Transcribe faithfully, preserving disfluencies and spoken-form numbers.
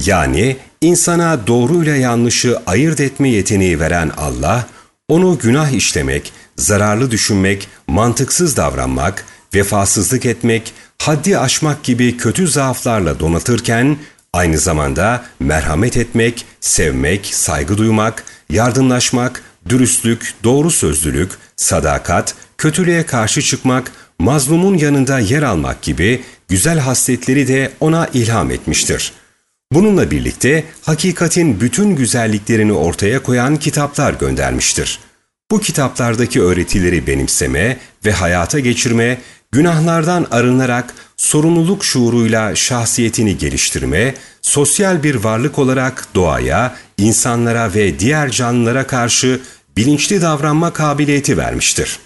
Yani insana doğruyla yanlışı ayırt etme yeteneği veren Allah, onu günah işlemek, zararlı düşünmek, mantıksız davranmak, vefasızlık etmek, haddi aşmak gibi kötü zaaflarla donatırken, aynı zamanda merhamet etmek, sevmek, saygı duymak, yardımlaşmak, dürüstlük, doğru sözlülük, sadakat, kötülüğe karşı çıkmak, mazlumun yanında yer almak gibi güzel hasletleri de ona ilham etmiştir. Bununla birlikte hakikatin bütün güzelliklerini ortaya koyan kitaplar göndermiştir. Bu kitaplardaki öğretileri benimseme ve hayata geçirme, günahlardan arınarak sorumluluk şuuruyla şahsiyetini geliştirme, sosyal bir varlık olarak doğaya, insanlara ve diğer canlılara karşı bilinçli davranma kabiliyeti vermiştir.